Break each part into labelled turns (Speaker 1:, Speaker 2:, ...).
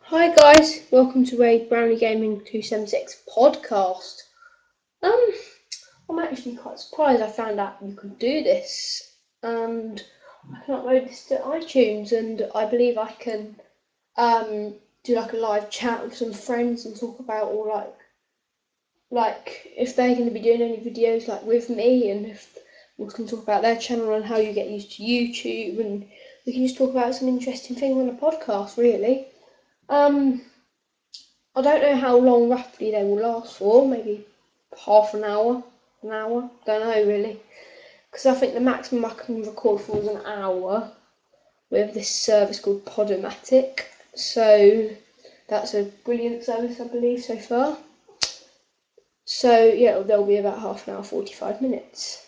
Speaker 1: Hi guys, welcome to a Brownie Gaming 276 podcast. I'm actually quite surprised I found out you could do this, and I can upload this to iTunes, and I believe I can do like a live chat with some friends and talk about all like if they're going to be doing any videos like with me, and if we can talk about their channel and how you get used to YouTube, and we can just talk about some interesting things on a podcast, really. I don't know how long roughly they will last for, maybe half an hour, don't know really. Because I think the maximum I can record for is an hour with this service called Podomatic. So that's a brilliant service, I believe, so far. So yeah, there'll be about half an hour, 45 minutes.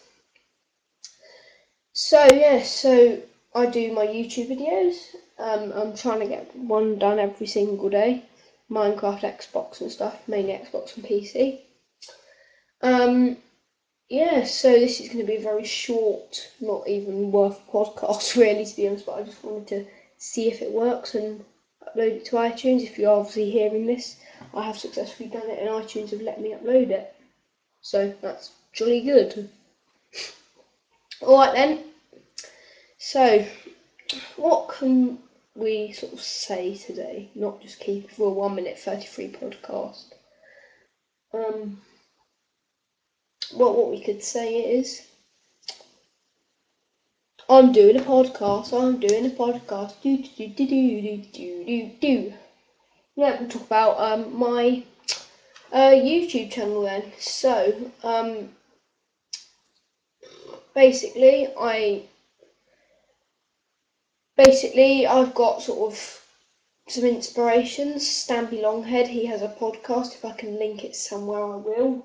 Speaker 1: So yeah, so I do my YouTube videos. I'm trying to get one done every single day. Minecraft, Xbox and stuff, mainly Xbox and PC. Yeah, so this is going to be a very short, not even worth a podcast really, to be honest, but I just wanted to see if it works and upload it to iTunes. If you're obviously hearing this, I have successfully done it and iTunes have let me upload it. So that's jolly good. Alright then, so what can we sort of say today? Not just keep it for a 1 minute 33 podcast. What we could say is, I'm doing a podcast. Do. Yeah, we'll talk about my YouTube channel then. So, basically, I've got sort of some inspirations. Stampy Longhead, he has a podcast. If I can link it somewhere, I will.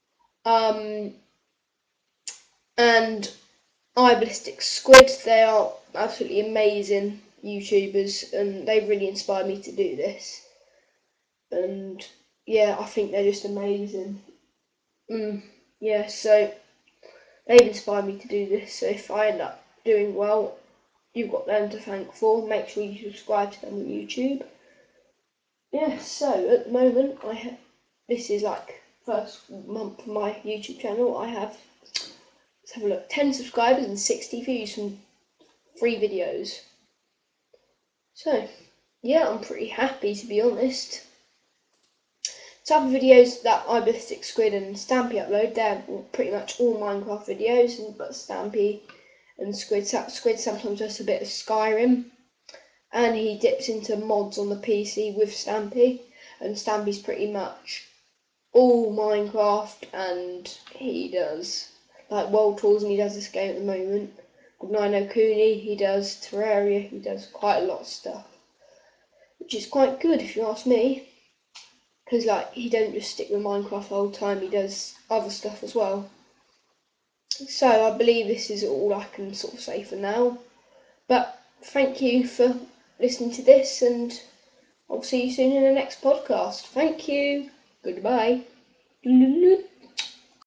Speaker 1: And iBallistic Squid, they are absolutely amazing YouTubers, and they really inspired me to do this. And yeah, I think they're just amazing. Yeah, so they've inspired me to do this. So if I end up doing well, you've got them to thank for. Make sure you subscribe to them on YouTube. Yeah, so at the moment, this is like first month of my YouTube channel. I have, let's have a look, 10 subscribers and 60 views from 3 videos. So yeah, I'm pretty happy, to be honest. Type of videos that iBallistic Squid and Stampy upload, they're pretty much all Minecraft videos, but Stampy and Squid sometimes does a bit of Skyrim, and he dips into mods on the PC with Stampy, and Stampy's pretty much all Minecraft, and he does like World Tours, and he does this game at the moment. Nino Cooney, he does Terraria, he does quite a lot of stuff, which is quite good if you ask me. Because like he don't just stick with Minecraft the whole time, he does other stuff as well. So I believe this is all I can sort of say for now. But thank you for listening to this, and I'll see you soon in the next podcast. Thank you. Goodbye.